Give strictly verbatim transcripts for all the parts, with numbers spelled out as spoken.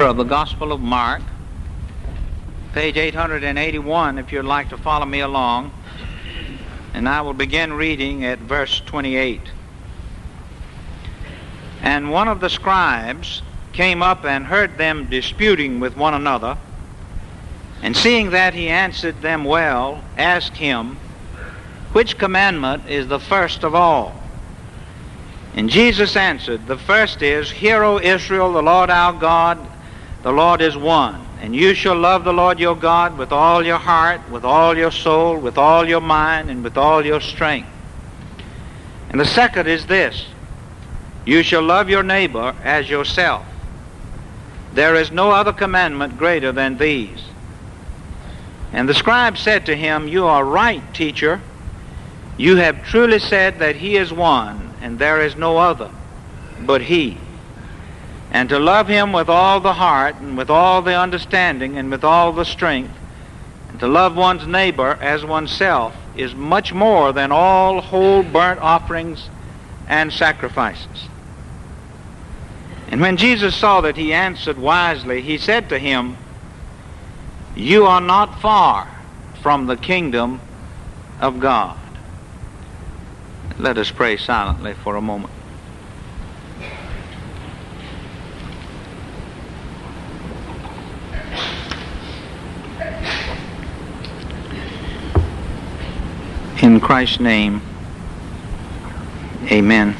of the Gospel of Mark, page eight hundred eighty-one, if you'd like to follow me along. And I will begin reading at verse twenty-eight. And one of the scribes came up and heard them disputing with one another, and seeing that he answered them well, asked him, which commandment is the first of all? And Jesus answered, the first is, Hear, O Israel, the Lord our God, the Lord is one. And you shall love the Lord your God with all your heart, with all your soul, with all your mind, and with all your strength. And the second is this, you shall love your neighbor as yourself. There is no other commandment greater than these. And the scribe said to him, You are right, teacher. You have truly said that he is one, and there is no other but he. And to love him with all the heart, and with all the understanding, and with all the strength, and to love one's neighbor as oneself, is much more than all whole burnt offerings and sacrifices. And when Jesus saw that he answered wisely, he said to him, You are not far from the kingdom of God. Let us pray silently for a moment. In Christ's name, amen.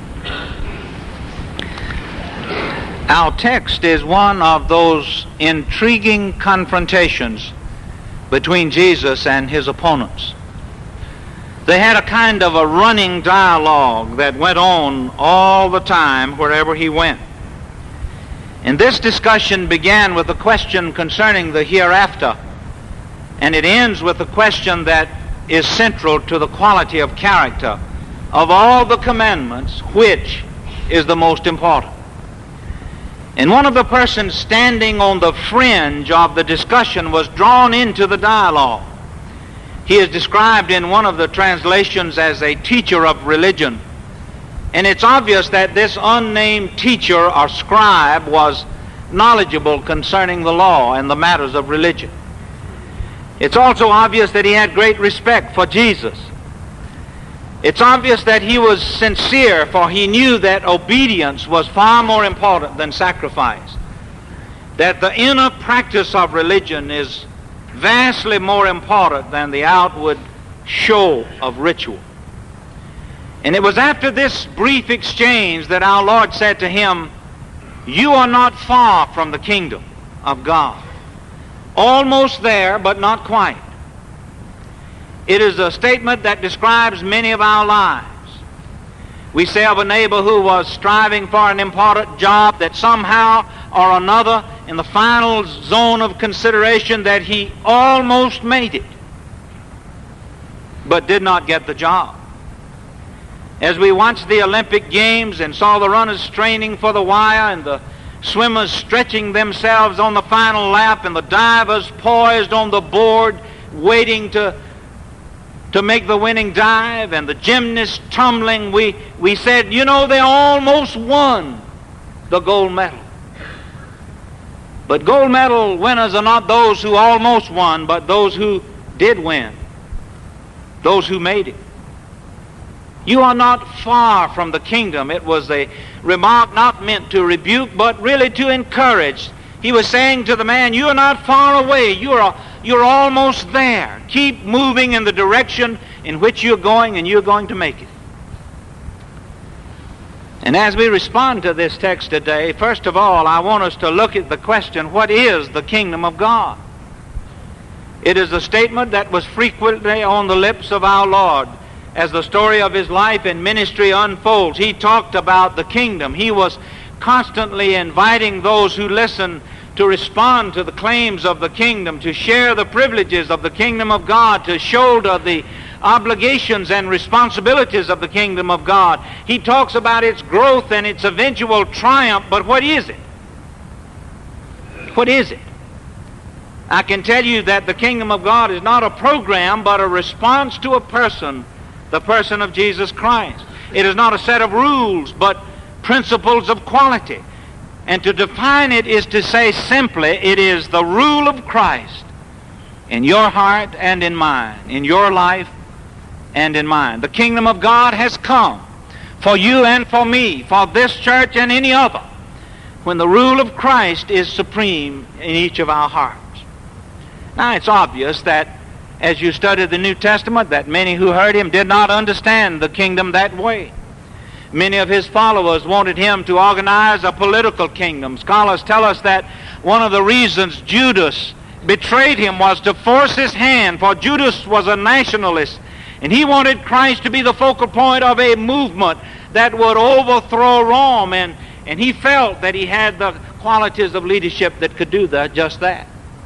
Our text is one of those intriguing confrontations between Jesus and his opponents. They had a kind of a running dialogue that went on all the time wherever he went. And this discussion began with a question concerning the hereafter, and it ends with a question that is central to the quality of character of all the commandments, which is the most important. And one of the persons standing on the fringe of the discussion was drawn into the dialogue. He is described in one of the translations as a teacher of religion. And it's obvious that this unnamed teacher or scribe was knowledgeable concerning the law and the matters of religion. It's also obvious that he had great respect for Jesus. It's obvious that he was sincere, for he knew that obedience was far more important than sacrifice. That the inner practice of religion is vastly more important than the outward show of ritual. And it was after this brief exchange that our Lord said to him, You are not far from the kingdom of God. Almost there, but not quite. It is a statement that describes many of our lives. We say of a neighbor who was striving for an important job that somehow or another, in the final zone of consideration, that he almost made it, but did not get the job. As we watched the Olympic Games and saw the runners straining for the wire and the swimmers stretching themselves on the final lap and the divers poised on the board waiting to to make the winning dive, and the gymnasts tumbling, we, we said, you know, they almost won the gold medal. But gold medal winners are not those who almost won, but those who did win, those who made it. You are not far from the kingdom. It was a remark not meant to rebuke, but really to encourage. He was saying to the man, you are not far away. You are, you're almost there. Keep moving in the direction in which you're going, and you're going to make it. And as we respond to this text today, first of all, I want us to look at the question, what is the kingdom of God? It is a statement that was frequently on the lips of our Lord. As the story of his life and ministry unfolds, he talked about the kingdom. He was constantly inviting those who listen to respond to the claims of the kingdom, to share the privileges of the kingdom of God, to shoulder the obligations and responsibilities of the kingdom of God. He talks about its growth and its eventual triumph, but what is it? What is it? I can tell you that the kingdom of God is not a program, but a response to a person, the person of Jesus Christ. It is not a set of rules, but principles of quality. And to define it is to say simply, it is the rule of Christ in your heart and in mine, in your life and in mine. The kingdom of God has come for you and for me, for this church and any other, when the rule of Christ is supreme in each of our hearts. Now, it's obvious that as you study the New Testament, that many who heard him did not understand the kingdom that way. Many of his followers wanted him to organize a political kingdom. Scholars tell us that one of the reasons Judas betrayed him was to force his hand, for Judas was a nationalist, and he wanted Christ to be the focal point of a movement that would overthrow Rome, and, and he felt that he had the qualities of leadership that could do that, just that.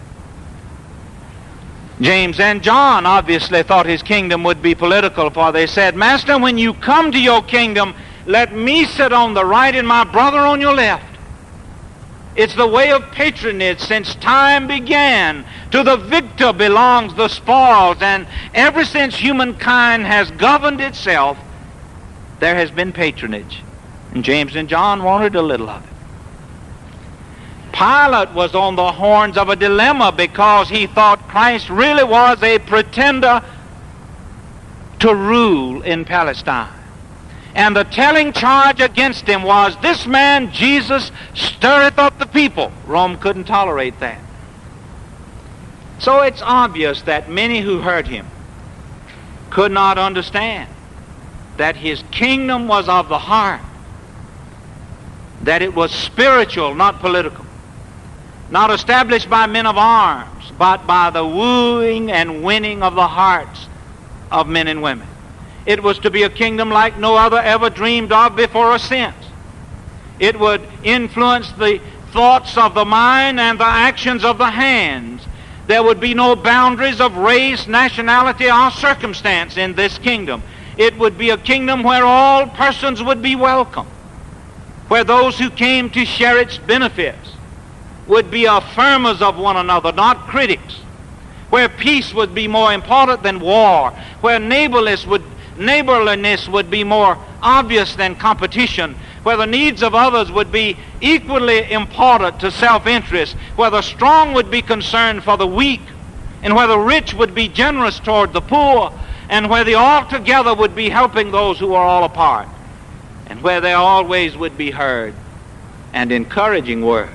James and John obviously thought his kingdom would be political, for they said, "Master, when you come to your kingdom, let me sit on the right and my brother on your left." It's the way of patronage since time began. To the victor belongs the spoils, and ever since humankind has governed itself, there has been patronage. And James and John wanted a little of it. Pilate was on the horns of a dilemma because he thought Christ really was a pretender to rule in Palestine. And the telling charge against him was, "This man Jesus stirreth up the people." Rome couldn't tolerate that. So it's obvious that many who heard him could not understand that his kingdom was of the heart, that it was spiritual, not political, not established by men of arms, but by the wooing and winning of the hearts of men and women. It was to be a kingdom like no other ever dreamed of before or since. It would influence the thoughts of the mind and the actions of the hands. There would be no boundaries of race, nationality, or circumstance in this kingdom. It would be a kingdom where all persons would be welcome, where those who came to share its benefits would be affirmers of one another, not critics, where peace would be more important than war, where neighborliness would neighborliness would be more obvious than competition, where the needs of others would be equally important to self-interest, where the strong would be concerned for the weak, and where the rich would be generous toward the poor, and where the all-together would be helping those who are all apart, and where there always would be heard an encouraging word,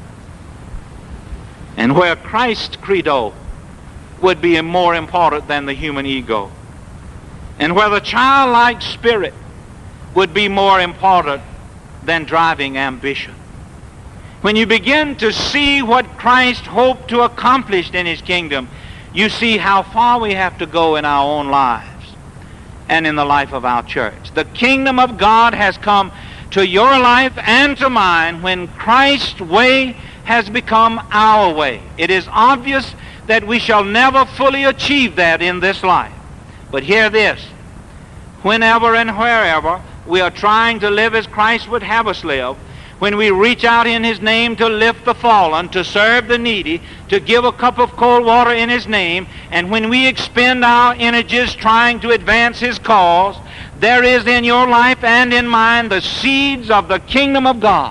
and where Christ's credo would be more important than the human ego, and where the childlike spirit would be more important than driving ambition. When you begin to see what Christ hoped to accomplish in his kingdom, you see how far we have to go in our own lives and in the life of our church. The kingdom of God has come to your life and to mine when Christ's way has become our way. It is obvious that we shall never fully achieve that in this life. But hear this, whenever and wherever we are trying to live as Christ would have us live, when we reach out in his name to lift the fallen, to serve the needy, to give a cup of cold water in his name, and when we expend our energies trying to advance his cause, there is in your life and in mine the seeds of the kingdom of God.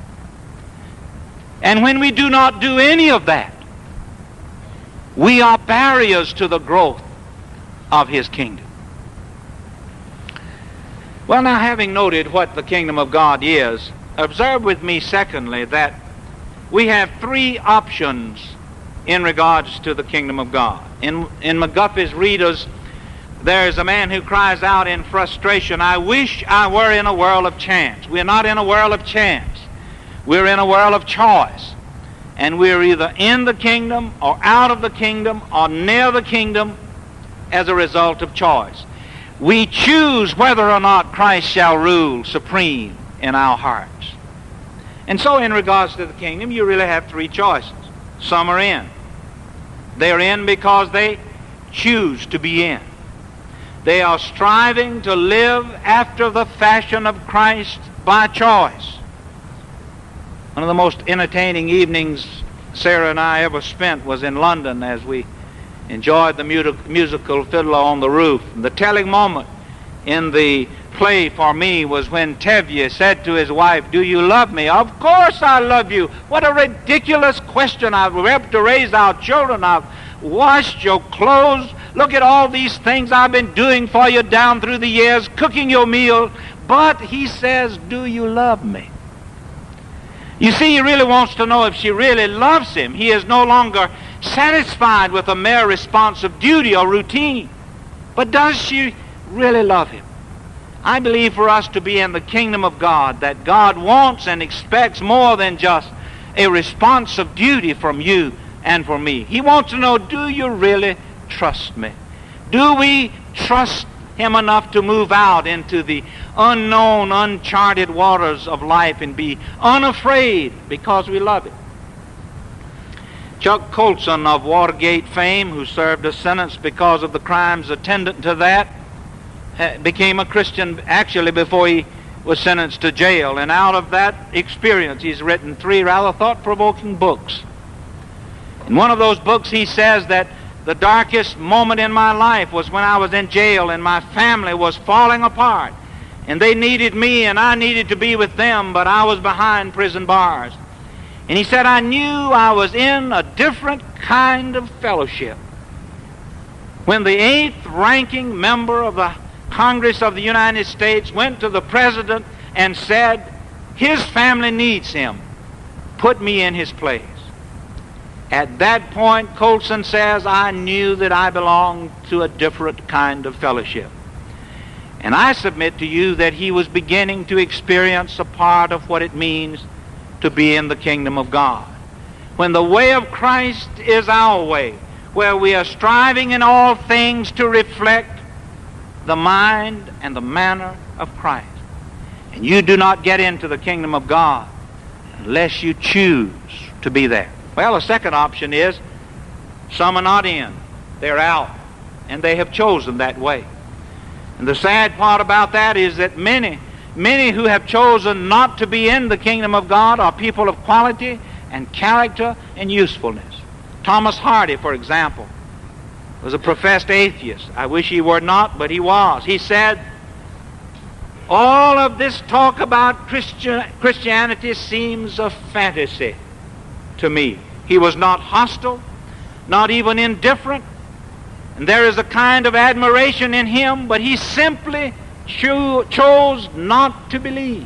And when we do not do any of that, we are barriers to the growth of his kingdom. Well, now, having noted what the kingdom of God is, observe with me, secondly, that we have three options in regards to the kingdom of God. In, in McGuffey's Readers, there is a man who cries out in frustration, "I wish I were in a world of chance." We're not in a world of chance. We're in a world of choice. And we're either in the kingdom or out of the kingdom or near the kingdom as a result of choice. We choose whether or not Christ shall rule supreme in our hearts. And so in regards to the kingdom, you really have three choices. Some are in. They're in because they choose to be in. They are striving to live after the fashion of Christ by choice. One of the most entertaining evenings Sarah and I ever spent was in London as we enjoyed the musical Fiddler on the Roof. The telling moment in the play for me was when Tevye said to his wife, "Do you love me?" "Of course I love you." What a ridiculous question. I've helped to raise our children. I've washed your clothes. Look at all these things I've been doing for you down through the years, cooking your meal. But he says, "Do you love me?" You see, he really wants to know if she really loves him. He is no longer satisfied with a mere response of duty or routine. But does she really love him? I believe for us to be in the kingdom of God, that God wants and expects more than just a response of duty from you and for me. He wants to know, do you really trust me? Do we trust him enough to move out into the unknown, uncharted waters of life and be unafraid because we love it? Chuck Colson of Watergate fame, who served a sentence because of the crimes attendant to that, became a Christian actually before he was sentenced to jail. And out of that experience, he's written three rather thought-provoking books. In one of those books, he says that the darkest moment in my life was when I was in jail and my family was falling apart. And they needed me and I needed to be with them, but I was behind prison bars. And he said, I knew I was in a different kind of fellowship when the eighth ranking member of the Congress of the United States went to the president and said, his family needs him. Put me in his place. At that point, Colson says, I knew that I belonged to a different kind of fellowship. And I submit to you that he was beginning to experience a part of what it means to be in the kingdom of God. When the way of Christ is our way, where we are striving in all things to reflect the mind and the manner of Christ. And you do not get into the kingdom of God unless you choose to be there. Well, the second option is some are not in. They're out. And they have chosen that way. And the sad part about that is that many, many who have chosen not to be in the kingdom of God are people of quality and character and usefulness. Thomas Hardy, for example, was a professed atheist. I wish he were not, but he was. He said, all of this talk about Christian, Christianity seems a fantasy to me. He was not hostile, not even indifferent, and there is a kind of admiration in him, but he simply cho- chose not to believe.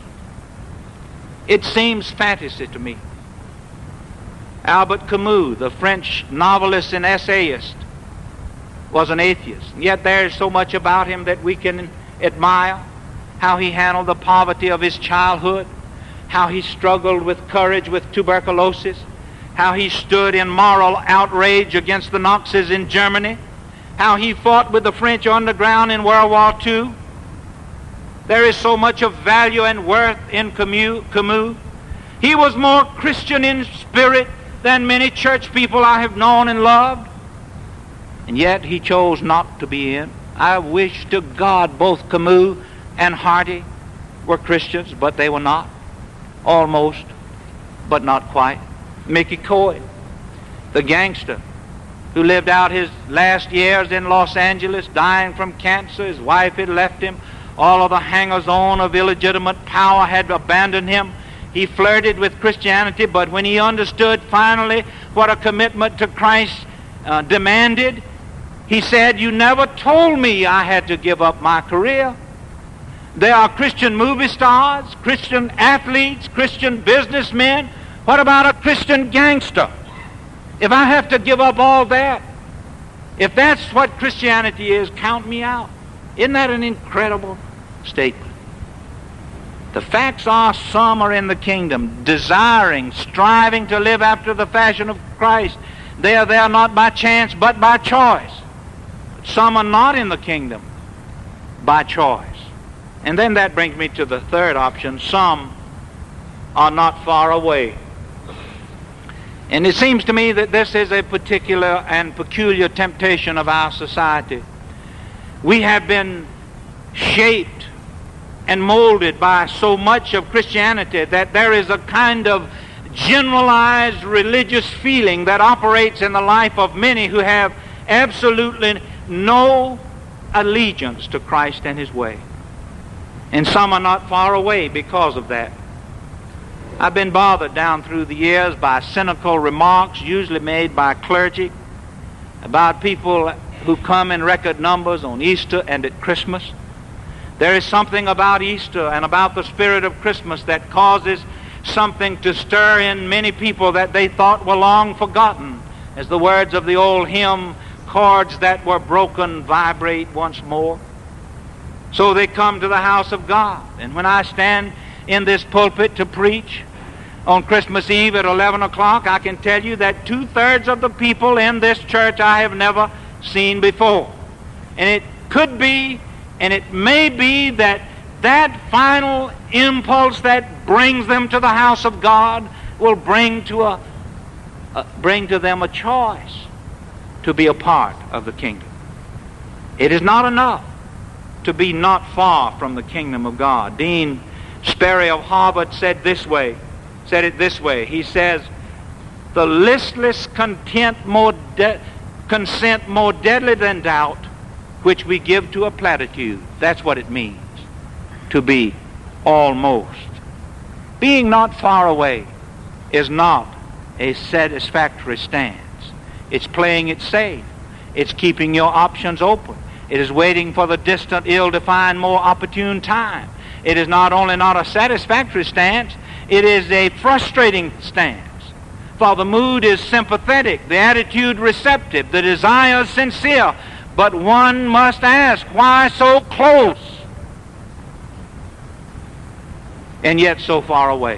It seems fantasy to me. Albert Camus, the French novelist and essayist, was an atheist. And yet there is so much about him that we can admire. How he handled the poverty of his childhood, how he struggled with courage with tuberculosis, how he stood in moral outrage against the Nazis in Germany, how he fought with the French underground in World War Two. There is so much of value and worth in Camus. He was more Christian in spirit than many church people I have known and loved. And yet he chose not to be in. I wish to God both Camus and Hardy were Christians, but they were not. Almost, but not quite. Mickey Cohen, the gangster who lived out his last years in Los Angeles, dying from cancer. His wife had left him. All of the hangers-on of illegitimate power had abandoned him. He flirted with Christianity, but when he understood finally what a commitment to Christ uh, demanded, he said, you never told me I had to give up my career. There are Christian movie stars, Christian athletes, Christian businessmen. What about a Christian gangster? If I have to give up all that, if that's what Christianity is, count me out. Isn't that an incredible statement? The facts are some are in the kingdom, desiring, striving to live after the fashion of Christ. They are there not by chance, but by choice. Some are not in the kingdom by choice. And then that brings me to the third option. Some are not far away. And it seems to me that this is a particular and peculiar temptation of our society. We have been shaped and molded by so much of Christianity that there is a kind of generalized religious feeling that operates in the life of many who have absolutely no allegiance to Christ and His way. And some are not far away because of that. I've been bothered down through the years by cynical remarks, usually made by clergy, about people who come in record numbers on Easter and at Christmas. There is something about Easter and about the spirit of Christmas that causes something to stir in many people that they thought were long forgotten, as the words of the old hymn, chords that were broken vibrate once more. So they come to the house of God. And when I stand in this pulpit to preach on Christmas Eve at eleven o'clock, I can tell you that two-thirds of the people in this church I have never seen before. And it could be, and it may be, that that final impulse that brings them to the house of God will bring to a, a bring to them a choice to be a part of the kingdom. It is not enough to be not far from the kingdom of God. Dean Sperry of Harvard said this way, said it this way. He says, "The listless content more de- consent more deadly than doubt, which we give to a platitude." That's what it means to be almost. Being not far away is not a satisfactory stance. It's playing it safe. It's keeping your options open. It is waiting for the distant, ill-defined, more opportune time. It is not only not a satisfactory stance, it is a frustrating stance. For the mood is sympathetic, the attitude receptive, the desire sincere. But one must ask, why so close and yet so far away?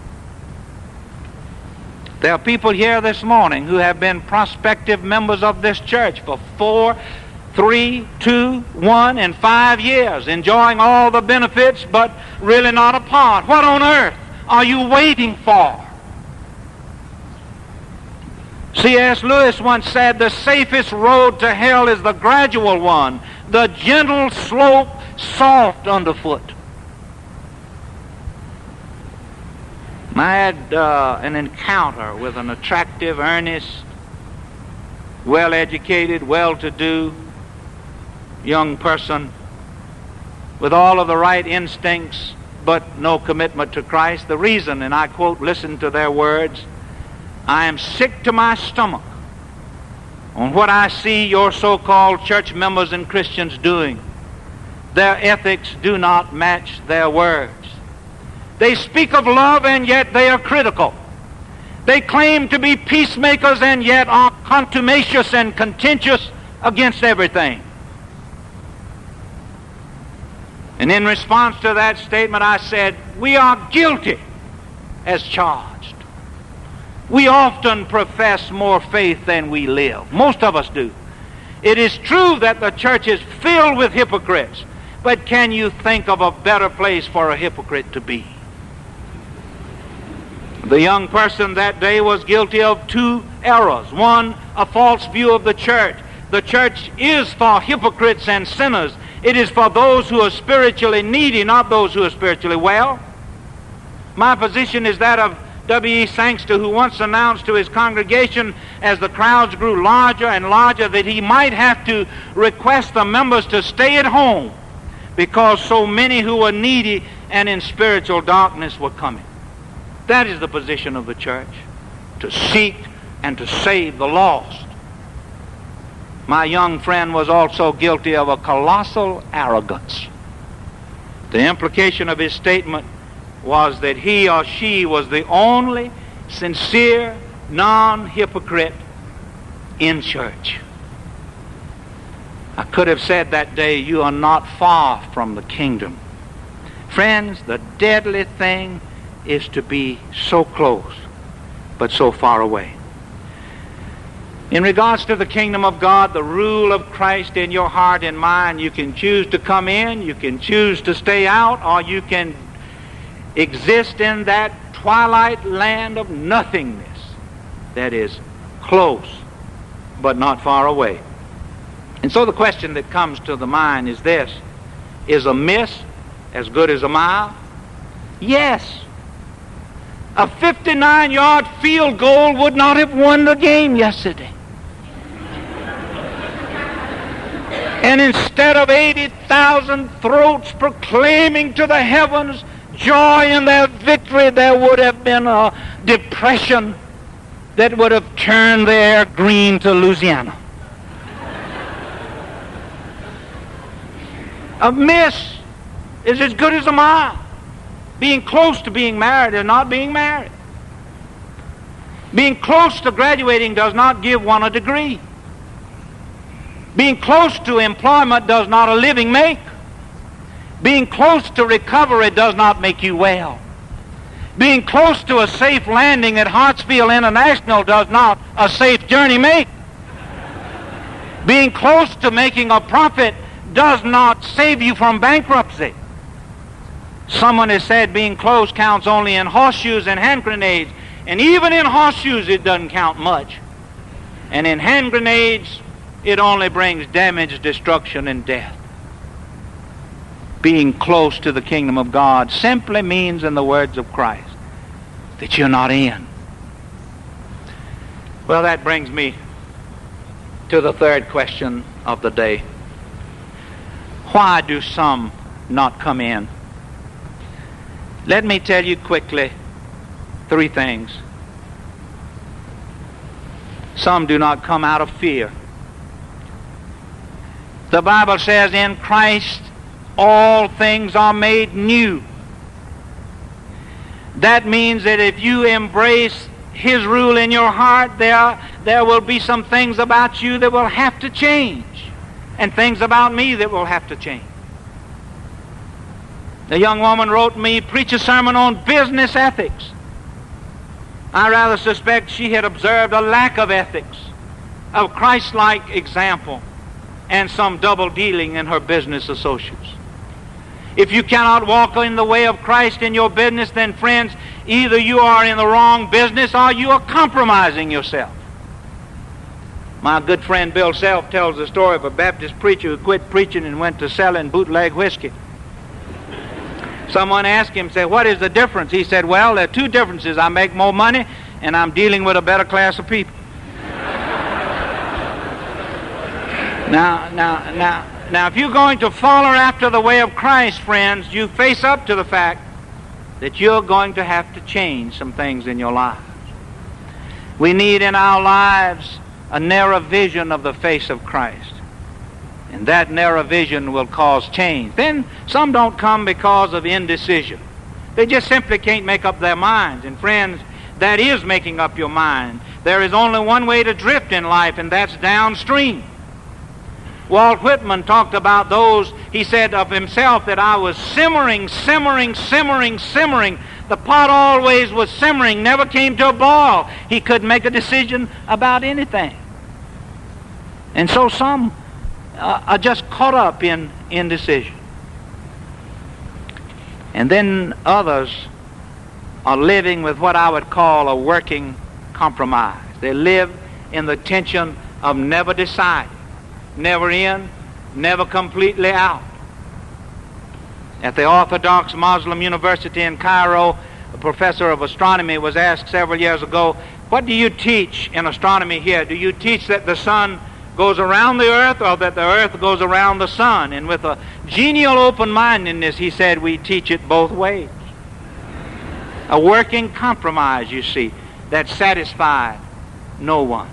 There are people here this morning who have been prospective members of this church for four, three, two, one, and five years, enjoying all the benefits, but really not a part. What on earth are you waiting for? C S Lewis once said, "The safest road to hell is the gradual one, the gentle slope, soft underfoot." I had uh, an encounter with an attractive, earnest, well-educated, well-to-do young person with all of the right instincts but no commitment to Christ. The reason, and I quote, listen to their words, "I am sick to my stomach on what I see your so-called church members and Christians doing. Their ethics do not match their words. They speak of love and yet they are critical. They claim to be peacemakers and yet are contumacious and contentious against everything." And in response to that statement, I said, we are guilty as charged. We often profess more faith than we live. Most of us do. It is true that the church is filled with hypocrites, but can you think of a better place for a hypocrite to be? The young person that day was guilty of two errors. One, a false view of the church. The church is for hypocrites and sinners. It is for those who are spiritually needy, not those who are spiritually well. My position is that of W E Sangster, who once announced to his congregation as the crowds grew larger and larger that he might have to request the members to stay at home because so many who were needy and in spiritual darkness were coming. That is the position of the church, to seek and to save the lost. My young friend was also guilty of a colossal arrogance. The implication of his statement was that he or she was the only sincere, non-hypocrite in church. I could have said that day, you are not far from the kingdom. Friends, the deadly thing is to be so close, but so far away. In regards to the kingdom of God, the rule of Christ in your heart and mind, you can choose to come in, you can choose to stay out, or you can exist in that twilight land of nothingness that is close, but not far away. And so the question that comes to the mind is this: is a miss as good as a mile? Yes. A fifty-nine-yard field goal would not have won the game yesterday. And instead of eighty thousand throats proclaiming to the heavens joy in their victory, there would have been a depression that would have turned the air green to Louisiana. A miss is as good as a mile. Being close to being married is not being married. Being close to graduating does not give one a degree. Being close to employment does not a living make. Being close to recovery does not make you well. Being close to a safe landing at Hartsfield International does not a safe journey make. Being close to making a profit does not save you from bankruptcy. Someone has said being close counts only in horseshoes and hand grenades. And even in horseshoes it doesn't count much. And in hand grenades it only brings damage, destruction, and death. Being close to the kingdom of God simply means, in the words of Christ, that you're not in. Well, that brings me to the third question of the day. Why do some not come in? Let me tell you quickly three things. Some do not come out of fear. The Bible says in Christ all things are made new. That means that if you embrace His rule in your heart, there, there will be some things about you that will have to change, and things about me that will have to change. The young woman wrote me, preach a sermon on business ethics. I rather suspect she had observed a lack of ethics, of Christ-like example, and some double dealing in her business associates. If you cannot walk in the way of Christ in your business, then friends, either you are in the wrong business or you are compromising yourself. My good friend Bill Self tells the story of a Baptist preacher who quit preaching and went to selling bootleg whiskey. Someone asked him, said, what is the difference? He said, well, there are two differences. I make more money and I'm dealing with a better class of people. Now, now, now, now, if you're going to follow after the way of Christ, friends, you face up to the fact that you're going to have to change some things in your lives. We need in our lives a narrow vision of the face of Christ. And that narrow vision will cause change. Then some don't come because of indecision. They just simply can't make up their minds. And friends, that is making up your mind. There is only one way to drift in life, and that's downstream. Walt Whitman talked about those, he said of himself that I was simmering, simmering, simmering, simmering. The pot always was simmering, never came to a boil. He couldn't make a decision about anything. And so some uh, are just caught up in indecision. And then others are living with what I would call a working compromise. They live in the tension of never deciding. Never in, never completely out. At the Orthodox Muslim University in Cairo, a professor of astronomy was asked several years ago, what do you teach in astronomy here? Do you teach that the sun goes around the earth or that the earth goes around the sun? And with a genial open-mindedness, he said, we teach it both ways. A working compromise, you see, that satisfied no one.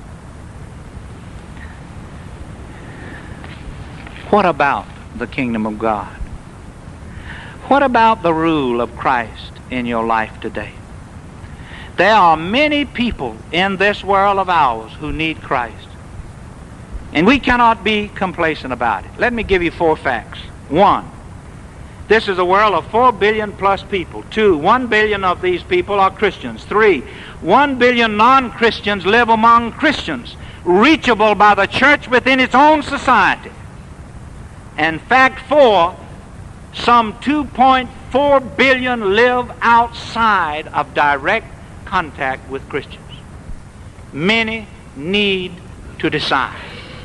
What about the kingdom of God? What about the rule of Christ in your life today? There are many people in this world of ours who need Christ. And we cannot be complacent about it. Let me give you four facts. One, this is a world of four billion plus people. Two, one billion of these people are Christians. Three, one billion non-Christians live among Christians, reachable by the church within its own society. And fact four, some two point four billion live outside of direct contact with Christians. Many need to decide.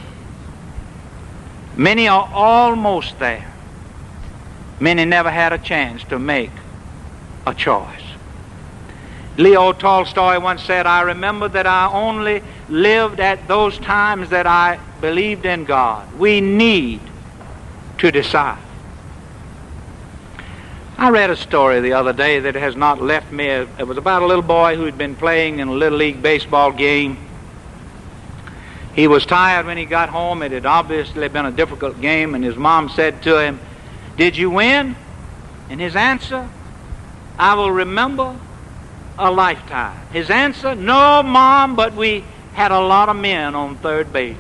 Many are almost there. Many never had a chance to make a choice. Leo Tolstoy once said, I remember that I only lived at those times that I believed in God. We need to decide. I read a story the other day that has not left me. It was about a little boy who had been playing in a Little League baseball game. He was tired when he got home. It had obviously been a difficult game, and his mom said to him, "Did you win?" And his answer, "I will remember a lifetime." His answer, "No, Mom, but we had a lot of men on third base."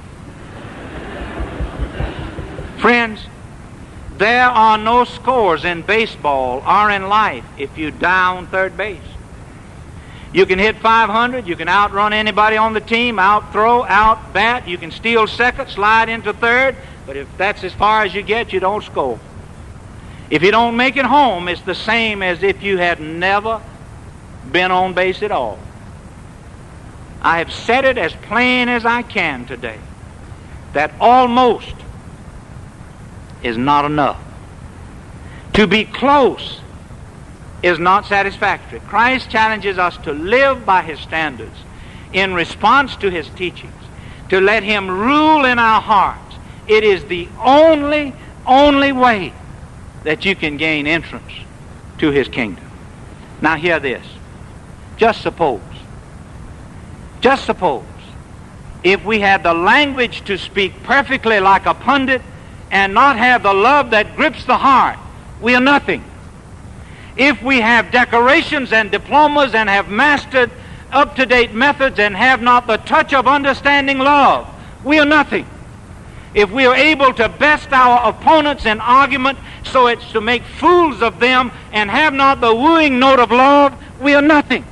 Friends, there are no scores in baseball or in life if you die on third base. You can hit five hundred, you can outrun anybody on the team, out-throw, out-bat, you can steal second, slide into third, but if that's as far as you get, you don't score. If you don't make it home, it's the same as if you had never been on base at all. I have said it as plain as I can today, that almost is not enough. To be close is not satisfactory. Christ challenges us to live by His standards in response to His teachings, to let Him rule in our hearts. It is the only, only way that you can gain entrance to His kingdom. Now hear this. Just suppose, just suppose, if we had the language to speak perfectly like a pundit and not have the love that grips the heart, we are nothing. If we have decorations and diplomas and have mastered up-to-date methods and have not the touch of understanding love, we are nothing. If we are able to best our opponents in argument so it's to make fools of them and have not the wooing note of love, we are nothing.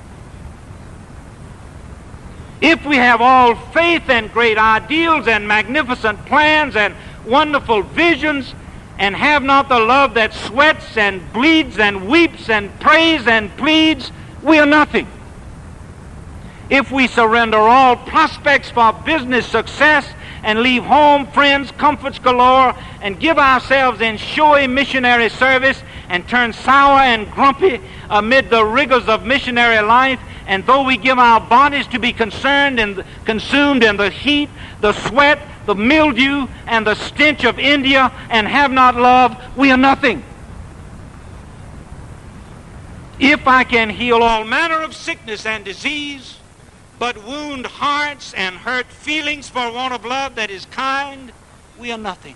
If we have all faith and great ideals and magnificent plans and wonderful visions and have not the love that sweats and bleeds and weeps and prays and pleads, we are nothing. If we surrender all prospects for business success and leave home, friends, comforts galore, and give ourselves in showy missionary service and turn sour and grumpy amid the rigors of missionary life, and though we give our bodies to be concerned and consumed in the heat, the sweat, the mildew, and the stench of India, and have not love, we are nothing. If I can heal all manner of sickness and disease, but wound hearts and hurt feelings for want of love that is kind, we are nothing.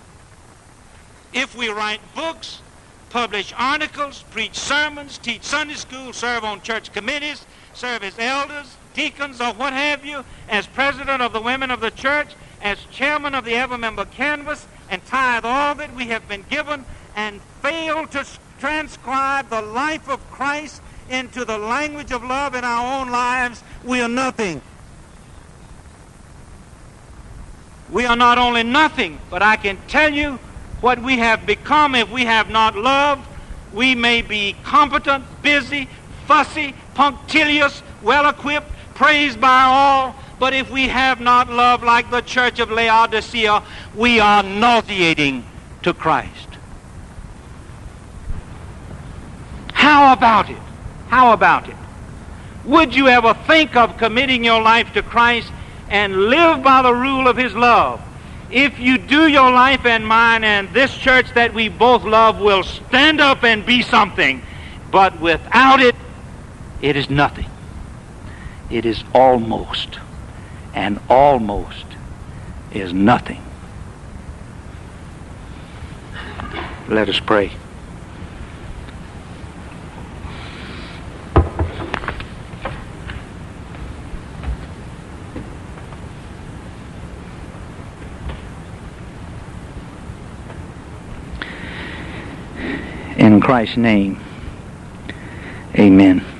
If we write books, publish articles, preach sermons, teach Sunday school, serve on church committees, serve as elders, deacons, or what have you, as president of the women of the church, as chairman of the ever-member canvass, and tithe all that we have been given, and fail to transcribe the life of Christ into the language of love in our own lives, we are nothing. We are not only nothing, but I can tell you what we have become if we have not loved. We may be competent, busy, fussy, punctilious, well-equipped, praised by all, but if we have not love like the church of Laodicea, we are nauseating to Christ. How about it? How about it? Would you ever think of committing your life to Christ and live by the rule of His love? If you do, your life and mine and this church that we both love will stand up and be something. But without it, it is nothing. It is almost, and almost is nothing. Let us pray. In Christ's name, amen.